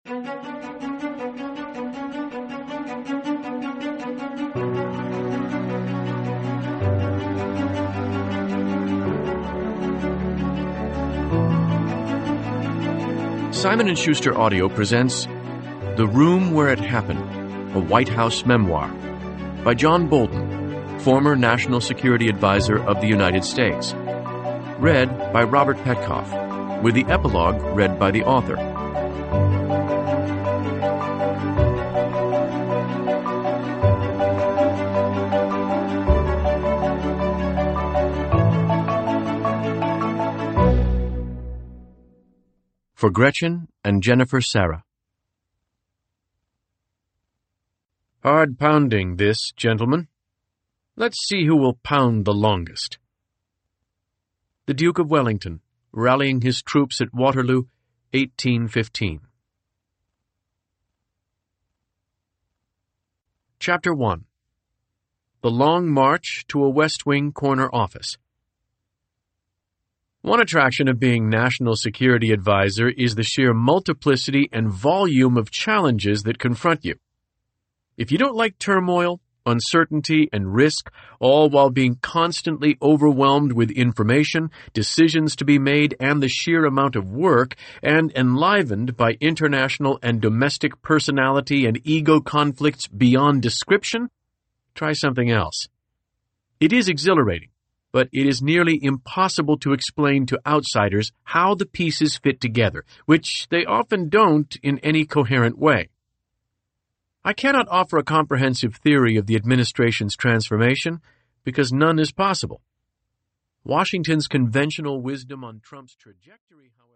Simon & Schuster Audio presents The Room Where It Happened, a White House memoir by John Bolton, former National Security Advisor of the United States. Read by Robert Petkoff, with the epilogue read by the author. For Gretchen and Jennifer Sarah. Hard pounding this, gentlemen. Let's see who will pound the longest. The Duke of Wellington, rallying his troops at Waterloo, 1815. Chapter 1. The Long March to a West Wing Corner Office. One attraction of being National Security Advisor is the sheer multiplicity and volume of challenges that confront you. If you don't like turmoil, uncertainty, and risk, all while being constantly overwhelmed with information, decisions to be made, and the sheer amount of work, and enlivened by international and domestic personality and ego conflicts beyond description, try something else. It is exhilarating, but it is nearly impossible to explain to outsiders how the pieces fit together, which they often don't in any coherent way. I cannot offer a comprehensive theory of the administration's transformation because none is possible. Washington's conventional wisdom on Trump's trajectory, however,